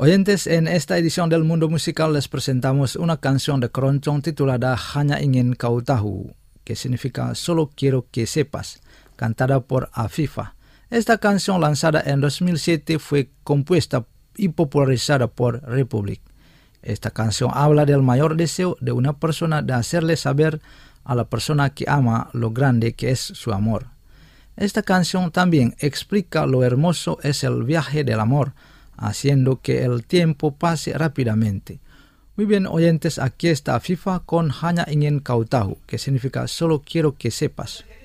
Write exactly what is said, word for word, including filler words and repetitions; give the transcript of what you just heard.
Oyentes, en esta edición del Mundo Musical les presentamos una canción de Keroncong titulada Hanya Ingin Kau Tahu, que significa Solo Quiero Que Sepas, cantada por Afifa. Esta canción, lanzada en dos mil siete, fue compuesta y popularizada por Republic. Esta canción habla del mayor deseo de una persona de hacerle saber a la persona que ama lo grande que es su amor. Esta canción también explica lo hermoso es el viaje del amor, haciendo que el tiempo pase rápidamente. Muy bien, oyentes, aquí está Afifa con Hanya Ingin Kau Tahu, que significa Solo Quiero Que Sepas.